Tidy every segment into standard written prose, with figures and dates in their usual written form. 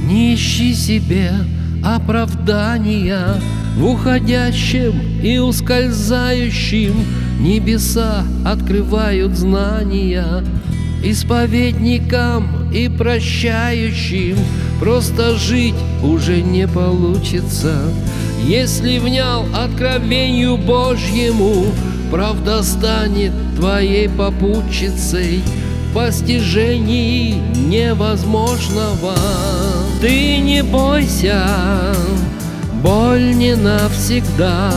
Не ищи себе оправдания в уходящем и ускользающем. Небеса открывают знания исповедникам и прощающим. Просто жить уже не получится, если внял откровению Божьему. Правда станет твоей попутчицей в постижении невозможного. Ты не бойся, боль не навсегда.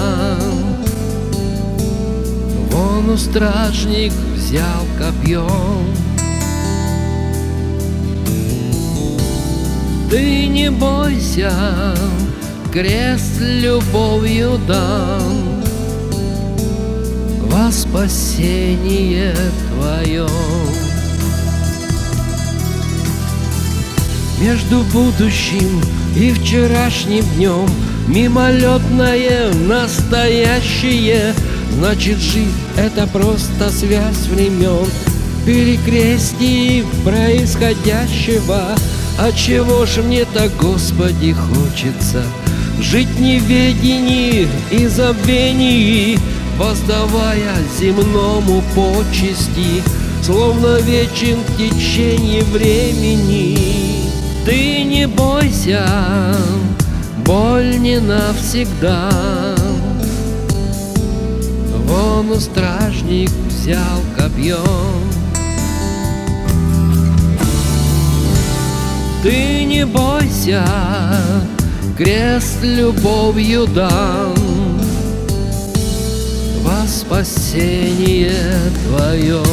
Вон стражник взял копье. Ты не бойся, крест любовью дан во спасение твое. Между будущим и вчерашним днем мимолетное настоящее. Значит, жизнь — это просто связь времен, перекрестие происходящего. А чего ж мне так, Господи, хочется жить в неведении и забвении, воздавая земному почести, словно вечен в течение времени. Ты не бойся, боль не навсегда. Вон стражник взял копье. Ты не бойся, крест любовью дан во спасение твое.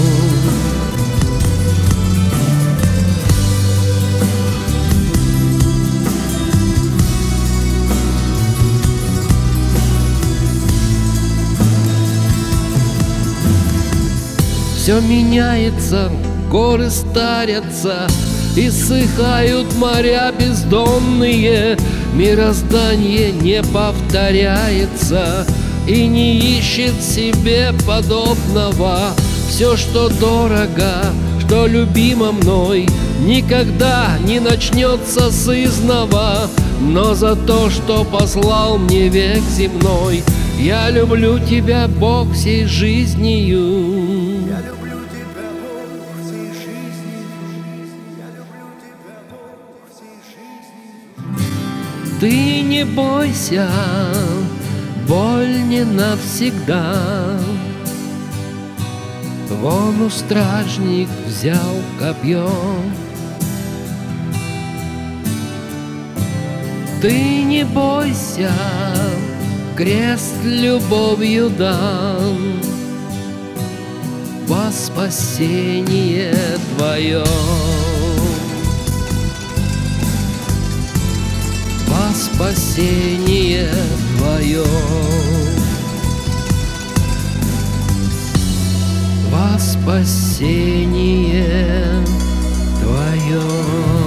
Все меняется, горы старятся, иссыхают моря бездонные. Мироздание не повторяется и не ищет себе подобного. Все, что дорого, что любимо мной, никогда не начнется сызнова. Но за то, что послал мне век земной, я люблю тебя, Бог, всей жизнью. Ты не бойся, боль не навсегда. Вон стражник взял копье. Ты не бойся, крест любовью дан во спасение твое. Во спасение твое. Во спасение твое.